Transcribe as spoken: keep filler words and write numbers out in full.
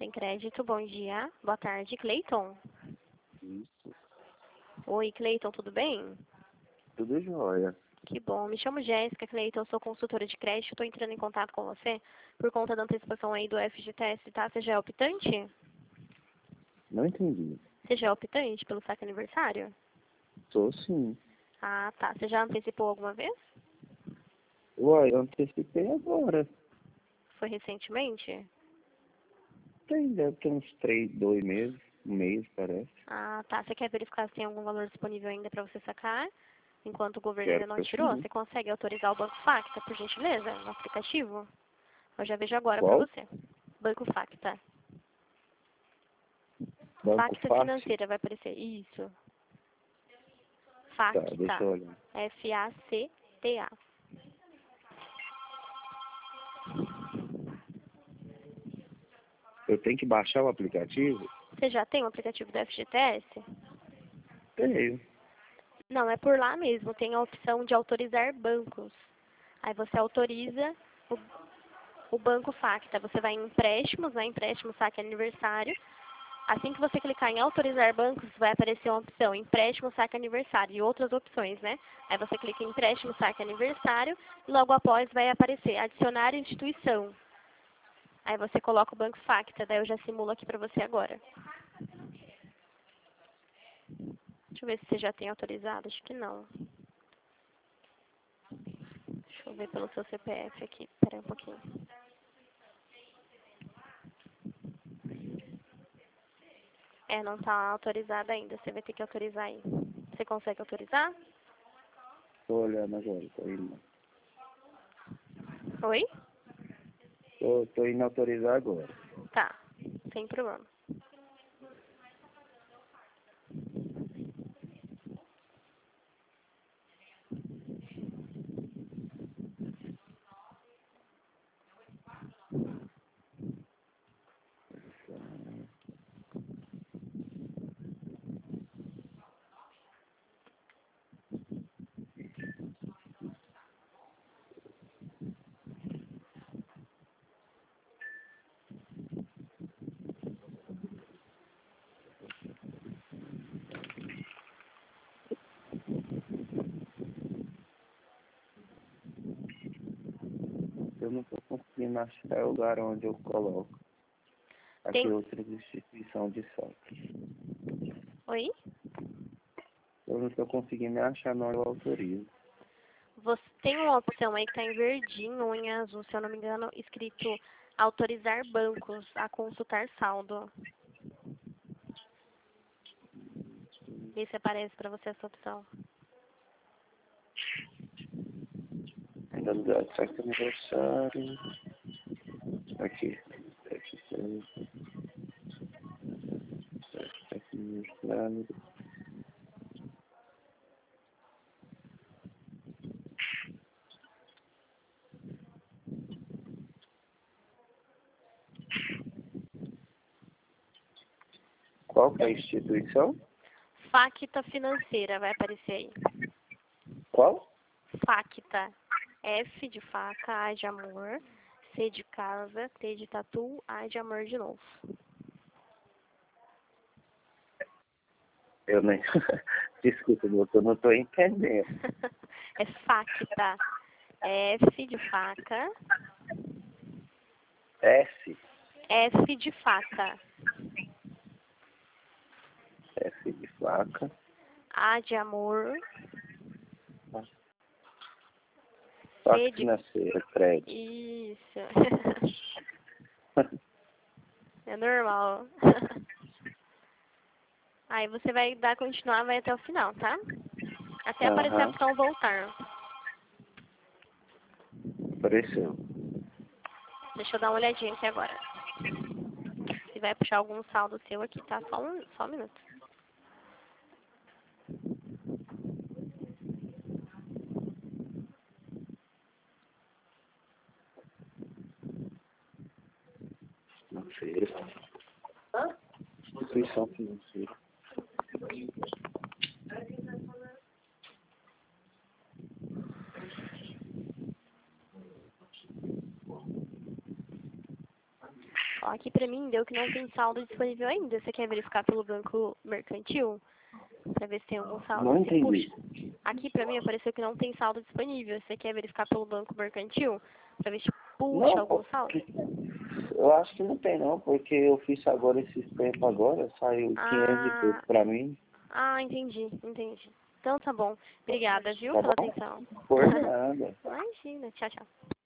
Sem crédito, bom dia. Boa tarde, Cleiton. Isso. Oi, Cleiton, tudo bem? Tudo jóia. Que bom. Me chamo Jéssica, Cleiton, sou consultora de crédito. Estou entrando em contato com você por conta da antecipação aí do F G T S, tá? Você já é optante? Não entendi. Você já é optante pelo saque aniversário? Sou sim. Ah, tá. Você já antecipou alguma vez? Uai, eu antecipei agora. Foi recentemente? Tem, deve ter uns três, dois meses, um mês, parece. Ah, tá. Você quer verificar se tem algum valor disponível ainda para você sacar? Enquanto o governo Quero ainda não que tirou, sim. você consegue autorizar o Banco Facta, por gentileza, no aplicativo? Eu já vejo agora para Qual? você. Banco Facta. Banco Facta Fácil? Financeira vai aparecer. Isso. Tá, Facta. deixa eu olhar. F A C T A. Eu tenho que baixar o aplicativo? Você já tem o aplicativo do F G T S? Tenho. Não, é por lá mesmo. Tem a opção de autorizar bancos. Aí você autoriza o, o Banco Facta. Você vai em empréstimos, né? Empréstimo, saque aniversário. Assim que você clicar em autorizar bancos, vai aparecer uma opção empréstimo, saque aniversário e outras opções, né? Aí você clica em empréstimo, saque aniversário e logo após vai aparecer adicionar instituição. Aí você coloca o Banco Facta, daí eu já simulo aqui pra você agora. Deixa eu ver se você já tem autorizado, acho que não. Deixa eu ver pelo seu C P F aqui, espera um pouquinho. É, não está autorizado ainda, você vai ter que autorizar aí. Você consegue autorizar? Tô olhando agora, tô indo. Oi? Tô, tô indo autorizar agora. Tá, sem problema. Eu não tô conseguindo achar o lugar onde eu coloco. Aqui Tem... outra instituição de saque. Oi? Eu não tô conseguindo achar não, eu autorizo. Você tem uma opção aí que está em verdinho ou em azul, se eu não me engano, escrito autorizar bancos a consultar saldo. Vê se aparece para você essa opção. Ainda lugar de saque aniversário. Aqui. Aqui, saque aniversário. Qual que é a instituição? Facta Financeira vai aparecer aí. Qual? Facta. F de faca, A de amor, C de casa, T de tatu, A de amor de novo. Eu nem... Desculpa, doutor, não estou entendendo. É Facta. F de faca. S. F de faca. S de faca. A de amor. Faca C de... financeira, crédito. Isso. É normal. Aí você vai dar continuar, vai até o final, tá? Até aparecer a Aham. opção voltar. Apareceu. Deixa eu dar uma olhadinha aqui agora. Se vai puxar algum saldo seu aqui, tá? Só um, só um minuto. Financeira. Hã? Instituição financeira. Ó, aqui pra mim deu que não tem saldo disponível ainda. Você quer verificar pelo banco mercantil? Pra ver se tem algum saldo. Não Você entendi. puxa. Aqui pra mim apareceu que não tem saldo disponível. Você quer verificar pelo banco mercantil? Pra ver se puxa Não, algum saldo? porque eu acho que não tem não, porque eu fiz agora esses tempos agora, saiu quinhentos e pouco Ah, pra mim, ah, entendi, entendi. Então tá bom. Obrigada, viu, tá pela bom? atenção. Por nada. Imagina. Tchau, tchau.